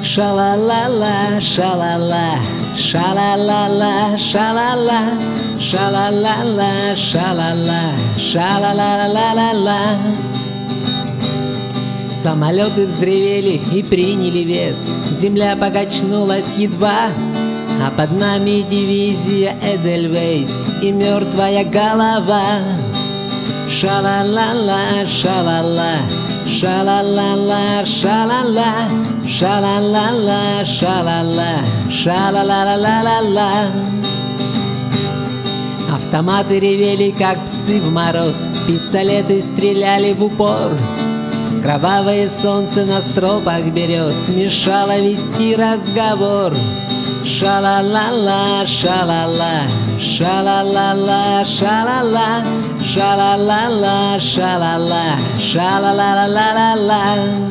Ша-ла-ла-ла, ша-ла-ла, ша-ла-ла-ла, ша-ла-ла, ша-ла-ла-ла, ша-ла-ла, ша-ла-ла-ла-ла-ла. Самолеты взревели и приняли вес, земля покачнулась едва, а под нами дивизия Эдельвейс и мертвая голова. Ша-ла-ла-ла, ша-ла-ла, ша-ла-ла-ла, ша-ла-ла, ша-ла-ла-ла, ша-ла-ла, ша-ла-ла-ла-ла-ла. Автоматы ревели, как псы в мороз, пистолеты стреляли в упор. Кровавое солнце на стропах берез мешало вести разговор. Ша-ла-ла-ла, ша-ла-ла, ша-ла-ла-ла, ша-ла-ла, ша-ла-ла-ла, ша-ла-ла, ша-ла-ла-ла-ла-ла.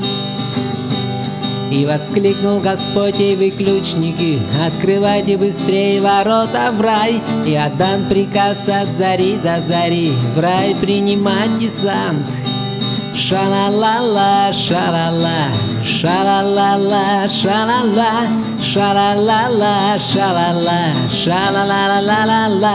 И воскликнул Господь, ей вы ключники, открывайте быстрее ворота в рай. И отдан приказ от зари до зари в рай принимать десант. Ша-ла-ла-ла, ша-ла-ла, ша-ла-ла-ла, ша-ла-ла, ша-ла-ла-ла, ша-ла-ла, ша-ла-ла-ла-ла-ла.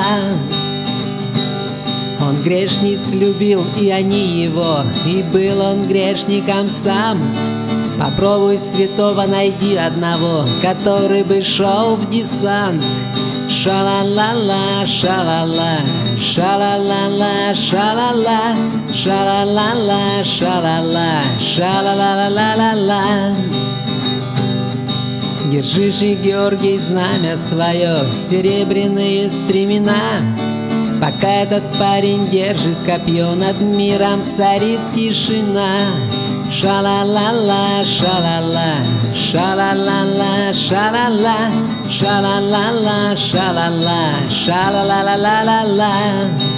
Он грешниц любил, и они его, и был он грешником сам. Попробуй святого найди одного, который бы шел в десант. Ша-ла-ла-ла, ша-ла-ла, ша-ла-ла-ла, ша-ла-ла, ша-ла-ла-ла, ша-ла-ла, ша-ла-ла-ла-ла-ла. Держи же, Георгий, знамя свое, серебряные стремена. Пока этот парень держит копье, над миром царит тишина. Ша-ла-ла-ла, ша-ла-ла, ша-ла-ла-ла, ша-ла-ла, ша-ла-ла-ла, ша-ла-ла, ша-ла-ла-ла-ла-ла.